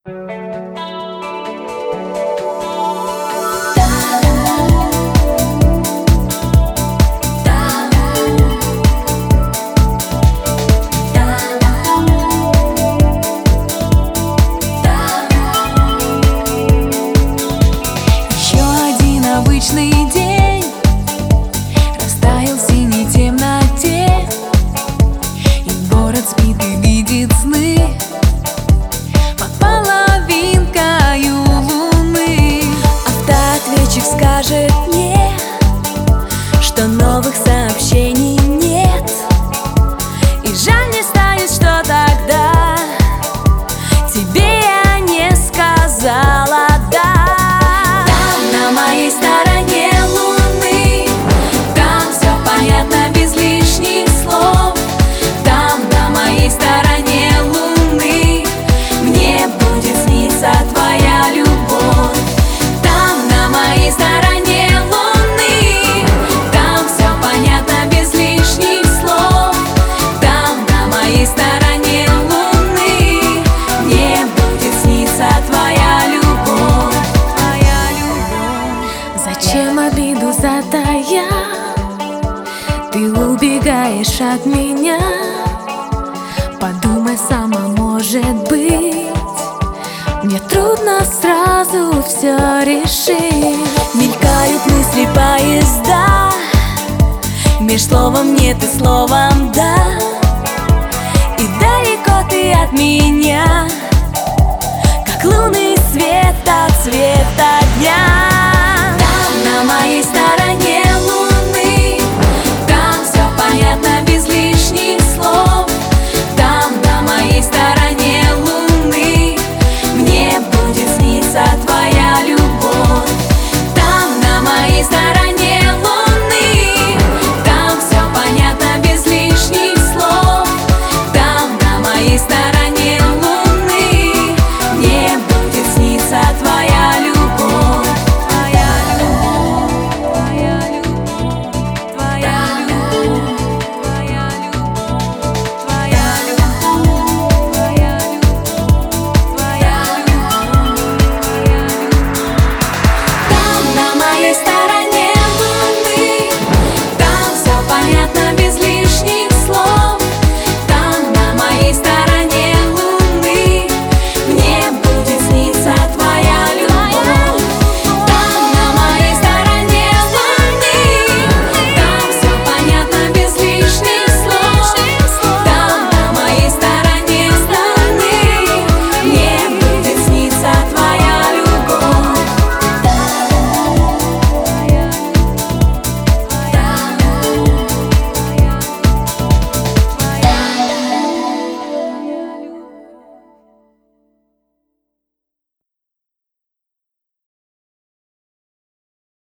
Обычный день растаял в синей темноте, и город спит и видит сны под половинкою луны. Автоответчик скажет мне, что новых сообщений нет, и жаль не станет, что тогда тебе я не сказала «да». На моей стороне луны, там все понятно без лишних слов. Там, на моей стороне луны, мне будет сниться твоя любовь. Там, на моей стороне луны, там все понятно без лишних слов. Там, на моей стороне луны, мне будет сниться твоя любовь. Зачем обиду затая? Ты убегаешь от меня. Подумай сама, может быть, мне трудно сразу все решить. Мелькают мысли поезда, меж словом нет и словом да. И далеко ты от меня, как лунный